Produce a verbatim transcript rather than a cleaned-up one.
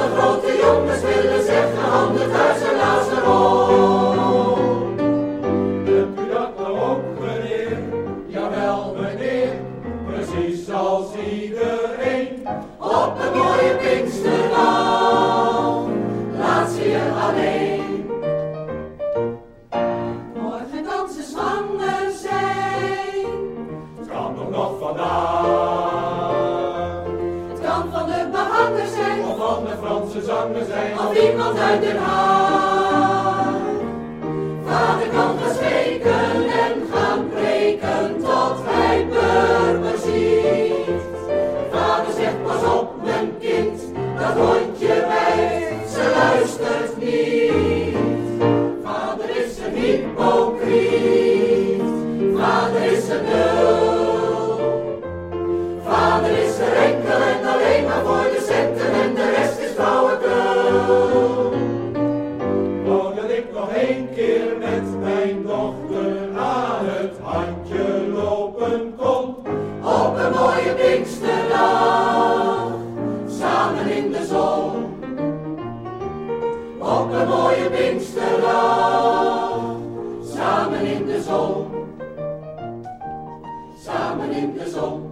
Alle grote jongens willen zeggen, honderdduizend glazen rond. Hebt u dat nou ook, meneer? Jawel, meneer, precies als iedereen. Op een mooie Pinksterdag laat ze je alleen. Morgen kan ze zwanger zijn. Het kan toch nog vandaag. Het kan van de behanger zijn, Of van de Franse zanger zijn. of iemand uit Den Haag. Vader kan gaan spreken en gaan preken tot hij murmur ziet. Vader zegt, pas op mijn kind, dat hondje bijt, ze luistert niet. Vader is een hypocriet, vader is een nul. Vader is er enkel en alleen maar voor de centen en de rest is flauwekul. Wou dat ik nog één keer met mijn dochter aan het handje lopen kon. Op een mooie Pinksterdag, samen in de zon. Op een mooie Pinksterdag, samen in de zon. Samen in de zon.